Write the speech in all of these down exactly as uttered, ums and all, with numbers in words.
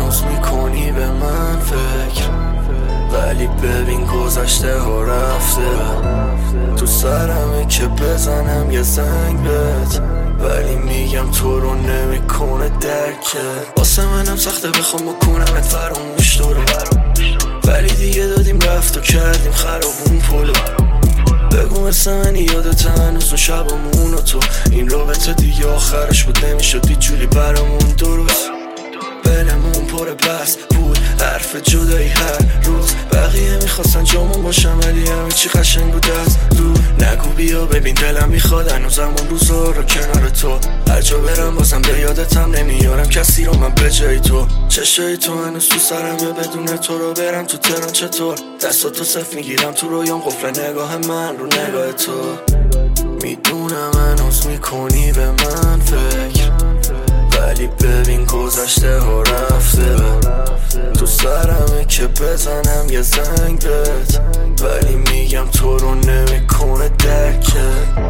هنوز میکنی به من فکر، ولی ببین گذشته ها رفته. تو سرمه که بزنم یه زنگ بهت، ولی میگم تو رو نمیکنه درکت. واسه منم سخته بخوام بکنمت فراموش تو رو، ولی دیگه دادیم رفت و کردیم خرابون پلو. بگو مثل منی یادت هنوز اون شبامون و تو، این رابطه دیگه آخرش بود نمیشد هیچ جوری برامون درست. بلمون پر بس بود حرف جدایی هر روز، بقیه میخواستن جامون باشم ولی همه چی قشنگ بود از دور. نگو بیا ببین دلم میخواد هنوزم اون روزا رو کنار تو، هر جا برم بازم به یادتم نمیارم کسی رو من به جای تو. چشای تو هنوز تو سرمه بدون تو رو برم تو تهران چطور، دستاتو صف میگیرم تو رویام قفل نگاه من رو نگاه تو. میدونم هنوز میکنی به من فکر، ولی ببین گذشته ها رفته. تو سرمه که بزنم یه زنگ بهت، ولی میگم تو رو نمیکنه درکت.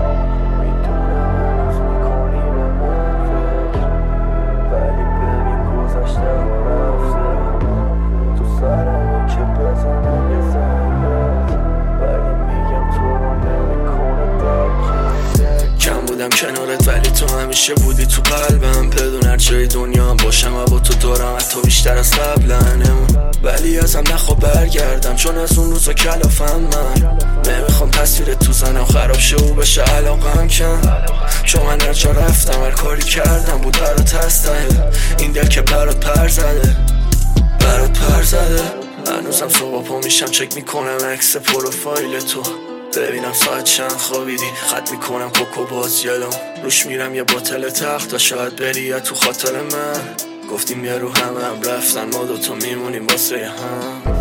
کنارت ولی تو همیشه بودی تو قلبم، بدون هر جای دنیا هم باشم و با تو دارم حتی بیشتر از قبلا. ولی ازم نخوا برگردم چون از اون روزا کلافم من، نمیخوام تصویر تو زنم خراب شه و بشه علاقم کن. چون من هر جا رفتم هر کاری کردم بود برات هسته، این دل که برات پر زده برات پر زده. هنوزم صبح پا میشم چک میکنم عکس پروفایل تو، ببینم ساعت چند خوابیدی، خط میکنم کوکو باز یلم روش میرم یه باتل تخت تا شاید بری تو خاطر من. گفتیم یه رو هم هم رفتن ما دوتا میمونیم واسه هم.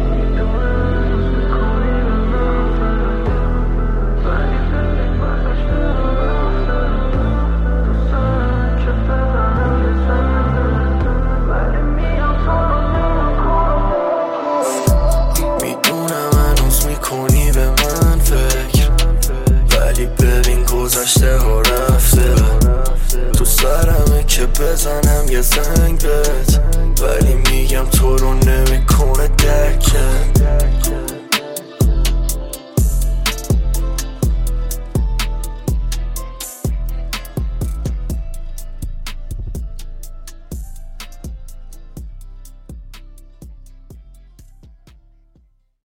گذشته ها رفته. تو سرمه که بزنم یه زنگ بهت، ولی میگم تو رو نمیکنه درکت.